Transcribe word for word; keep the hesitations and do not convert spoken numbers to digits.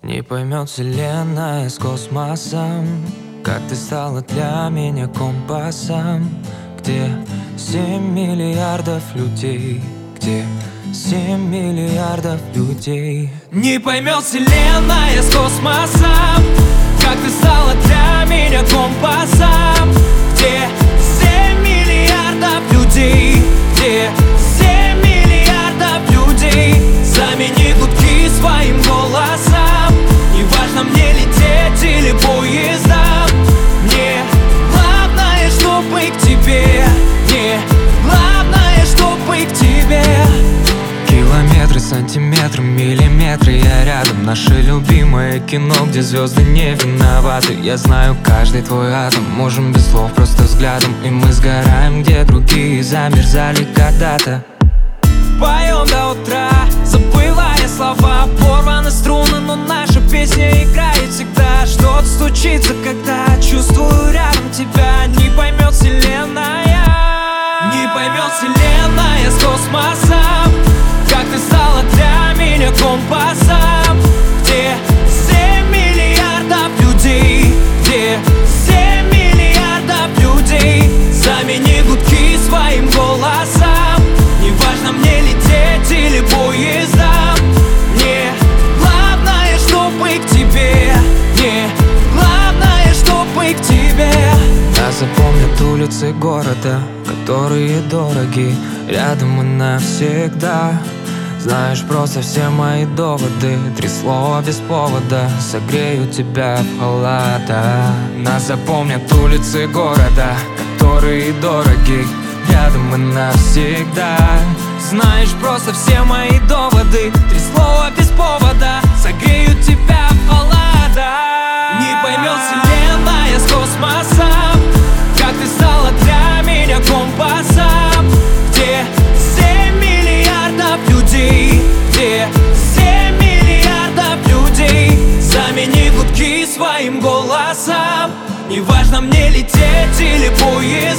Не поймет вселенная с космосом, как ты стала для меня компасом. Где семь миллиардов людей? Где семь миллиардов людей? Не поймет вселенная с космосом, как ты стала для меня компасом. Где семь миллиардов людей? Где семь миллиардов людей? Замени гудки своим голосом. Неважно мне лететь или поездом. Мне главное, чтобы к тебе. Мне главное, чтобы к тебе. Километры, сантиметры, миллиметры, я рядом. Наше любимое кино, где звезды не виноваты. Я знаю каждый твой атом, можем без слов, просто взглядом. И мы сгораем, где другие замерзали когда-то. Поем до утра, забывая слова. Порваны струны, но наша песня играет всегда. Что-то случится, когда чувствую рядом тебя. Не поймет вселенная, не поймет вселенная с космосом, как ты стала для меня компасом. Где семь миллиардов людей? Где семь миллиардов людей? Замени гудки своим голосом. Неважно мне лететь или поездом. Мне главное, чтобы к тебе. Мне главное, чтобы к тебе. Нас запомнят улицы города, которые дороги. Рядом мы навсегда. Знаешь, просто все мои доводы. Три слова без повода согреют тебя в холода. Нас запомнят улицы города, которые дороги. Рядом мы навсегда. Знаешь, просто все мои доводы. Три слова без повода согреют тебя в холода. Не поймет вселенная с космосом, как ты стала для меня компасом. Где семь миллиардов людей? Где семь миллиардов людей? Замени гудки своим голосом. Неважно мне лететь или поезд.